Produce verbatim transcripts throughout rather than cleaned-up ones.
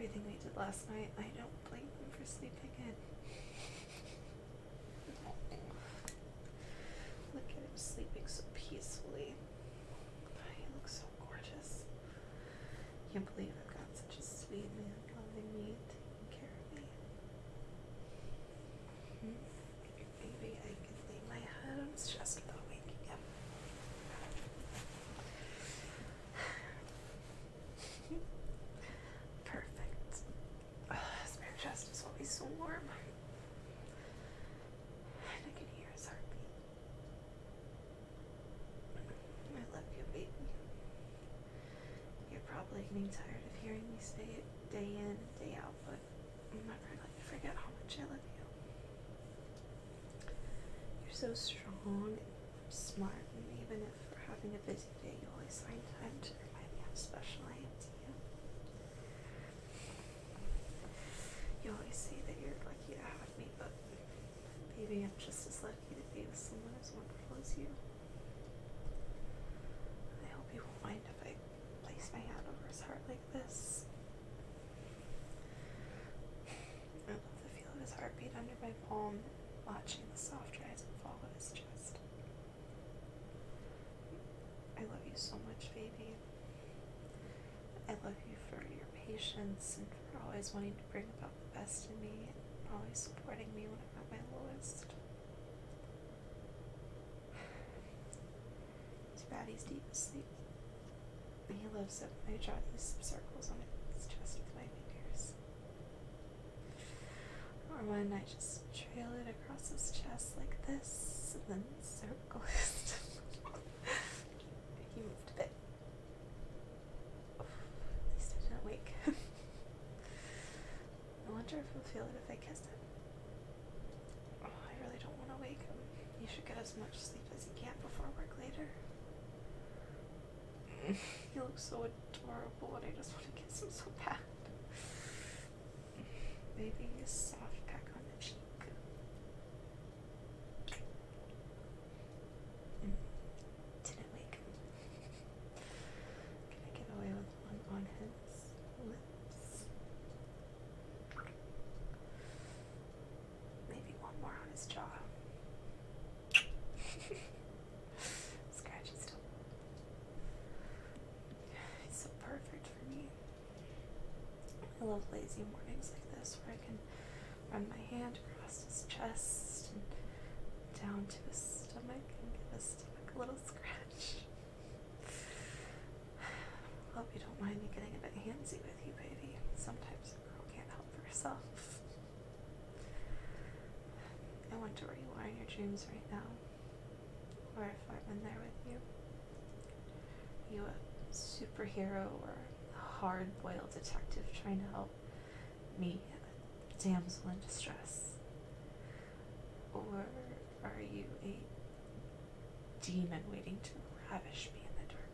everything we did last night. I don't blame him for sleeping in. Look at him sleeping so peacefully. He looks so gorgeous. Can't believe I've got such a sweet man loving me and taking care of me. Hmm. Maybe I can lay my head on his chest without waking him. Perfect. Uh, his bare chest is always so warm. And I can hear his heartbeat. I love you, baby. You're probably getting tired of hearing me say it day in and day out, but I'm never let you forget how much I love you. You're so strong and smart, and even if we're having a busy day, you always find time to remind me how special I am to you. You always say that you're lucky to have me, but maybe I'm just as lucky to be with someone as wonderful as you. I hope you won't mind if I place my hand over his heart like this. I love the feel of his heartbeat under my palm, watching the soft rise and fall of his chest. I love you so much, baby. I love you for your patience and for always wanting to bring about the best in me and always supporting me when I'm at my lowest. Too bad he's deep asleep. He loves it when I draw these circles on his chest with my fingers. Or when I just trail it across his chest like this, and then circle his. He moved a bit. At least I didn't wake. I wonder if he'll feel it if I kiss him. Oh, I really don't want to wake him. You should get as much sleep as you can before work later. He looks so adorable and I just want to kiss him so bad. Maybe a soft peck on the cheek. Mm. Didn't wake him. Can I get away with one on his lips? Maybe one more on his jaw. Scratchy still. He's so perfect for me. I love lazy mornings like this where I can run my hand across his chest and down to his stomach and give his stomach a little scratch. Hope you don't mind me getting a bit handsy with you, baby. Sometimes a girl can't help herself. I wonder where you are in your dreams right now, or if I'm in there with you. Are you a superhero or a hard-boiled detective trying to help me, a damsel in distress? Or are you a demon waiting to ravish me in the dark?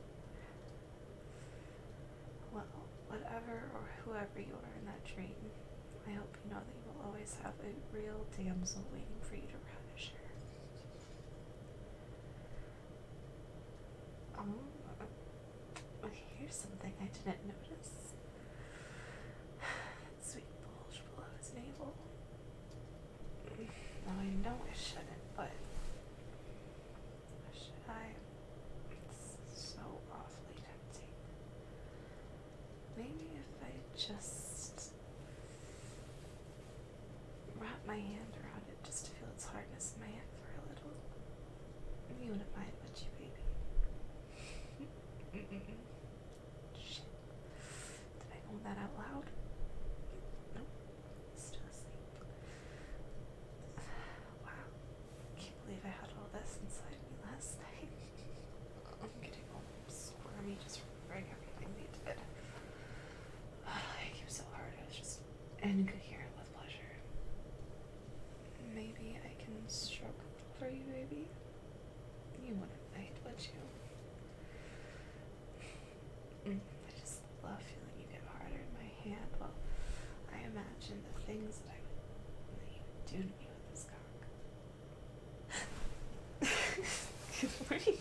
Well, whatever or whoever you are in that dream, I hope you know that you will always have a real damsel waiting for you to ravish her. Oh, here's something I didn't notice. That sweet bulge below his navel. Now I know I shouldn't, but should I? It's so awfully tempting. Maybe if I just wrap my hand around it just to feel its hardness in my hand for a little. You wouldn't mind, would you, baby? Mm-mm. Shit. Did I moan that out loud? Nope. Still asleep. Wow. Can't believe I had all this inside me last night. I'm getting all squirmy just remembering everything we did. I came so hard, I was just incoherent with pleasure. Maybe I can stroke a little for you, baby? You wouldn't mind, would you? Mm, I just love feeling you get harder in my hand while I imagine the things that I would that you would do to me with this cock. Good morning,